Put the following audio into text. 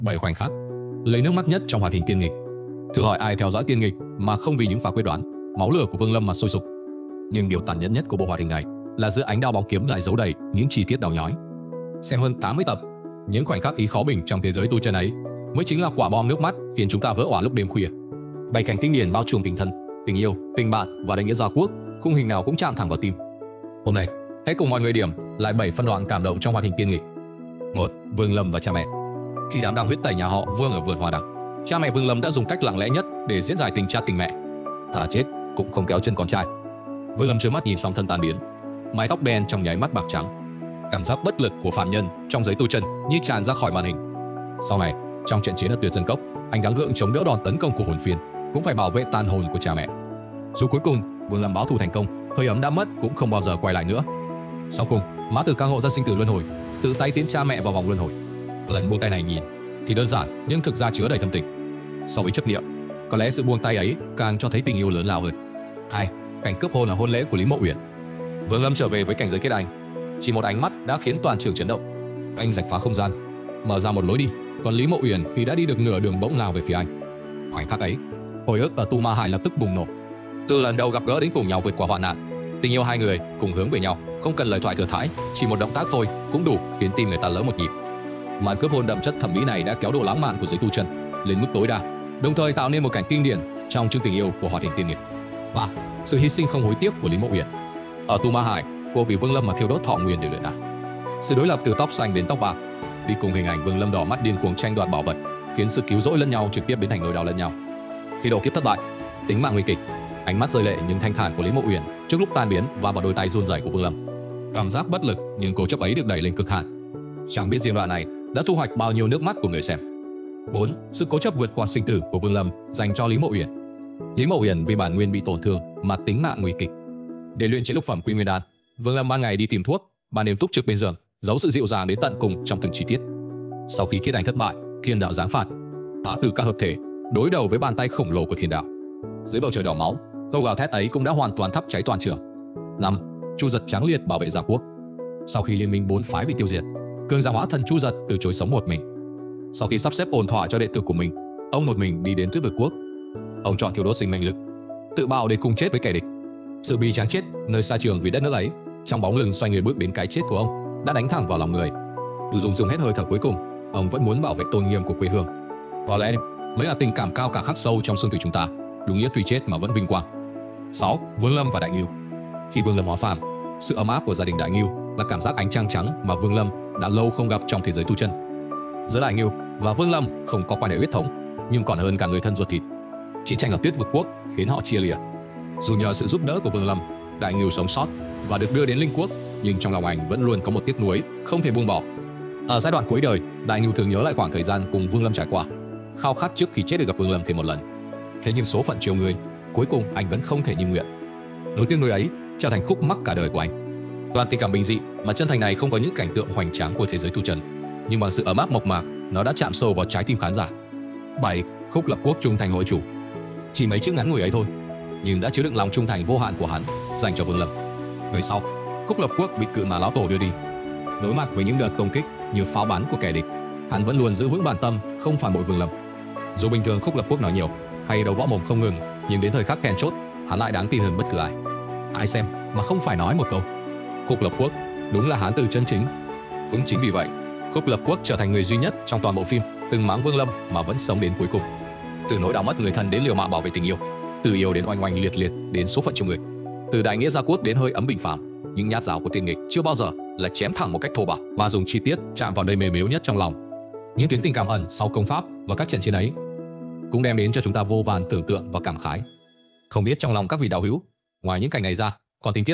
7 khoảnh khắc lấy nước mắt nhất trong hoạt hình tiên nghịch. Thử hỏi ai theo dõi tiên nghịch mà không vì những pha quyết đoán, máu lửa của Vương Lâm mà sôi sục. Nhưng điều tàn nhẫn nhất của bộ hoạt hình này là giữa ánh đao bóng kiếm lại giấu đầy những chi tiết đau nhói. Xem hơn 80 tập, những khoảnh khắc ý khó bình trong thế giới tu chân ấy mới chính là quả bom nước mắt khiến chúng ta vỡ òa lúc đêm khuya. Bảy cảnh kinh điển bao trùm tình thân, tình yêu, tình bạn và định nghĩa gia quốc, khung hình nào cũng chạm thẳng vào tim. Hôm nay, hãy cùng mọi người điểm lại 7 phân đoạn cảm động trong hoạt hình tiên nghịch. 1. Vương Lâm và cha mẹ. Khi đám đang huyết tẩy nhà họ Vương ở vườn hoa đằng, cha mẹ Vương Lâm đã dùng cách lặng lẽ nhất để diễn giải tình cha tình mẹ. Thà chết cũng không kéo chân con trai. Vương Lâm trơ mắt nhìn song thân tan biến, mái tóc đen trong nháy mắt bạc trắng. Cảm giác bất lực của phạm nhân trong giới tu chân như tràn ra khỏi màn hình. Sau này, trong trận chiến ở Tuyệt Dân Cốc, anh gắng gượng chống đỡ đòn tấn công của hồn phiên, cũng phải bảo vệ tàn hồn của cha mẹ. Dù cuối cùng Vương Lâm báo thù thành công, hơi ấm đã mất cũng không bao giờ quay lại nữa. Sau cùng, Mã Tử ca ngộ ra sinh tử luân hồi, tự tay tiến cha mẹ vào vòng luân hồi. Lần buông tay này nhìn thì đơn giản nhưng thực ra chứa đầy thâm tình. So với chấp niệm, có lẽ sự buông tay ấy càng cho thấy tình yêu lớn lao hơn. 2. Cảnh cướp hôn ở hôn lễ của Lý Mộ Uyển. Vương Lâm trở về với cảnh giới kết anh, chỉ một ánh mắt đã khiến toàn trường chấn động. Anh rạch phá không gian, mở ra một lối đi, còn Lý Mộ Uyển thì đã đi được nửa đường bỗng lao về phía anh. Khoảnh khắc ấy, hồi ức ở Tu Ma Hải lập tức bùng nổ. Từ lần đầu gặp gỡ đến cùng nhau vượt qua hoạn nạn, tình yêu hai người cùng hướng về nhau, không cần lời thoại thừa thãi, chỉ một động tác thôi cũng đủ khiến tim người ta lỡ một nhịp. Màn cướp hôn đậm chất thẩm mỹ này đã kéo độ lãng mạn của giới tu chân lên mức tối đa, đồng thời tạo nên một cảnh kinh điển trong chương tình yêu của hoạt hình tiên nghịch. 3. Sự hy sinh không hối tiếc của Lý Mộ Uyển. Ở Tu Ma Hải, cô vì Vương Lâm mà thiêu đốt thọ nguyên để luyện đan. Sự đối lập từ tóc xanh đến tóc bạc, đi cùng hình ảnh Vương Lâm đỏ mắt điên cuồng tranh đoạt bảo vật, khiến sự cứu rỗi lẫn nhau trực tiếp biến thành nỗi đau lẫn nhau. Khi độ kiếp thất bại, tính mạng nguy kịch, ánh mắt rơi lệ nhưng thanh thản của Lý Mộ Uyển trước lúc tan biến va vào đôi tay run rẩy của Vương Lâm. Cảm giác bất lực nhưng cố chấp ấy được đẩy lên cực hạn. Chẳng biết riêng đoạn này đã thu hoạch bao nhiêu nước mắt của người xem. 4. Sự cố chấp vượt qua sinh tử của Vương Lâm dành cho Lý Mộ Uyển. Lý Mộ Uyển vì bản nguyên bị tổn thương mà tính mạng nguy kịch. Để luyện chế lục phẩm Quy Nguyên Đan, Vương Lâm ban ngày đi tìm thuốc, ban đêm túc trực bên giường, giấu sự dịu dàng đến tận cùng trong từng chi tiết. Sau khi kết anh thất bại, Thiên Đạo giáng phạt, Mã Tử ca hợp thể, đối đầu với bàn tay khổng lồ của Thiên Đạo. Dưới bầu trời đỏ máu, câu gào thét ấy cũng đã hoàn toàn thắp cháy toàn trường. 5. Chu Giật tráng liệt bảo vệ gia quốc. Sau khi liên minh 4 phái bị tiêu diệt, cường giả hóa thần Chu Giật từ chối sống một mình. Sau khi sắp xếp ổn thỏa cho đệ tử của mình, ông một mình đi đến Tuyết Vực Quốc. Ông chọn thiêu đốt sinh mệnh lực, tự bạo để cùng chết với kẻ địch. Sự bi tráng chết nơi xa trường vì đất nước ấy, trong bóng lưng xoay người bước đến cái chết của ông, đã đánh thẳng vào lòng người. Dù dùng hết hơi thở cuối cùng, ông vẫn muốn bảo vệ tôn nghiêm của quê hương. Có lẽ mới là tình cảm cao cả khắc sâu trong xương tủy chúng ta, đúng nghĩa tuy chết mà vẫn vinh quang. 6. Vương Lâm và Đại Ngưu. Khi Vương Lâm hóa phàm, sự ấm áp của gia đình Đại Ngưu là cảm giác ánh trăng trắng mà Vương Lâm đã lâu không gặp trong thế giới tu chân. Giữa Đại Ngưu và Vương Lâm không có quan hệ huyết thống, nhưng còn hơn cả người thân ruột thịt. Chiến tranh ở Tuyết Vực Quốc khiến họ chia lìa. Dù nhờ sự giúp đỡ của Vương Lâm, Đại Ngưu sống sót và được đưa đến Linh Quốc, nhưng trong lòng anh vẫn luôn có một tiếc nuối không thể buông bỏ. Ở giai đoạn cuối đời, Đại Ngưu thường nhớ lại khoảng thời gian cùng Vương Lâm trải qua, khao khát trước khi chết được gặp Vương Lâm thêm một lần. Thế nhưng số phận chiều người, cuối cùng anh vẫn không thể như nguyện. Nỗi tiếc nuối ấy trở thành khúc mắc cả đời của anh. Toàn tình cảm bình dị mà chân thành này không có những cảnh tượng hoành tráng của thế giới tu chân, nhưng bằng sự ấm áp mộc mạc, nó đã chạm sâu vào trái tim khán giả. 7. Khúc lập quốc trung thành hội chủ. Chỉ mấy chữ ngắn ngủi ấy thôi, nhưng đã chứa đựng lòng trung thành vô hạn của hắn dành cho Vương Lâm. Người sau, Khúc lập quốc bị Cự Ma lão tổ đưa đi. Đối mặt với những đợt công kích như pháo bắn của kẻ địch, hắn vẫn luôn giữ vững bản tâm, không phản bội Vương Lâm. Dù bình thường Khúc lập quốc nói nhiều hay đấu võ mồm không ngừng, nhưng đến thời khắc then chốt, hắn lại đáng tin hơn bất cứ ai. Ai xem mà không phải nói một câu: Khúc lập quốc đúng là hán tử chân chính. Cũng chính vì vậy, Khúc lập quốc trở thành người duy nhất trong toàn bộ phim từng mắng Vương Lâm mà vẫn sống đến cuối cùng. Từ nỗi đau mất người thân đến liều mạng bảo vệ tình yêu, từ yêu đến oanh oanh liệt liệt đến số phận chiều người, từ đại nghĩa gia quốc đến hơi ấm bình phàm, những nhát dao của tiên nghịch chưa bao giờ là chém thẳng một cách thô bạo, mà dùng chi tiết chạm vào nơi mềm yếu nhất trong lòng. Những tuyến tình cảm ẩn sau công pháp và các trận chiến ấy cũng đem đến cho chúng ta vô vàn tưởng tượng và cảm khái. Không biết trong lòng các vị đạo hữu, ngoài những cảnh này ra, còn tình tiết